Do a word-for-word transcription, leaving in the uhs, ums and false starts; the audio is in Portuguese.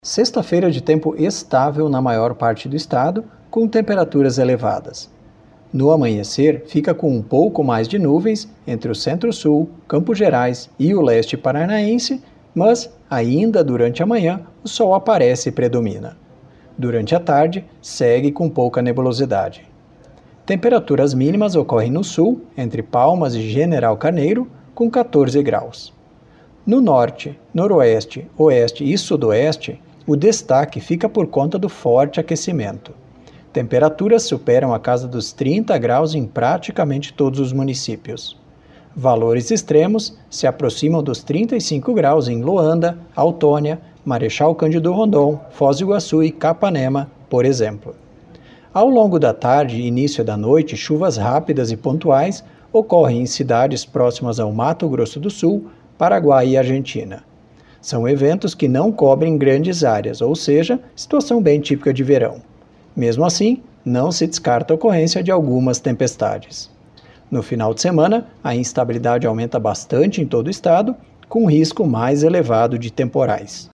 Sexta-feira de tempo estável na maior parte do estado, com temperaturas elevadas. No amanhecer, fica com um pouco mais de nuvens entre o centro-sul, Campos Gerais e o leste paranaense, mas, ainda durante a manhã, o sol aparece e predomina. Durante a tarde, segue com pouca nebulosidade. Temperaturas mínimas ocorrem no sul, entre Palmas e General Carneiro, com quatorze graus. No norte, noroeste, oeste e sudoeste, o destaque fica por conta do forte aquecimento. Temperaturas superam a casa dos trinta graus em praticamente todos os municípios. Valores extremos se aproximam dos trinta e cinco graus em Luanda, Autônia, Marechal Cândido Rondon, Foz do Iguaçu e Capanema, por exemplo. Ao longo da tarde e início da noite, chuvas rápidas e pontuais ocorrem em cidades próximas ao Mato Grosso do Sul, Paraguai e Argentina. São eventos que não cobrem grandes áreas, ou seja, situação bem típica de verão. Mesmo assim, não se descarta a ocorrência de algumas tempestades. No final de semana, a instabilidade aumenta bastante em todo o estado, com risco mais elevado de temporais.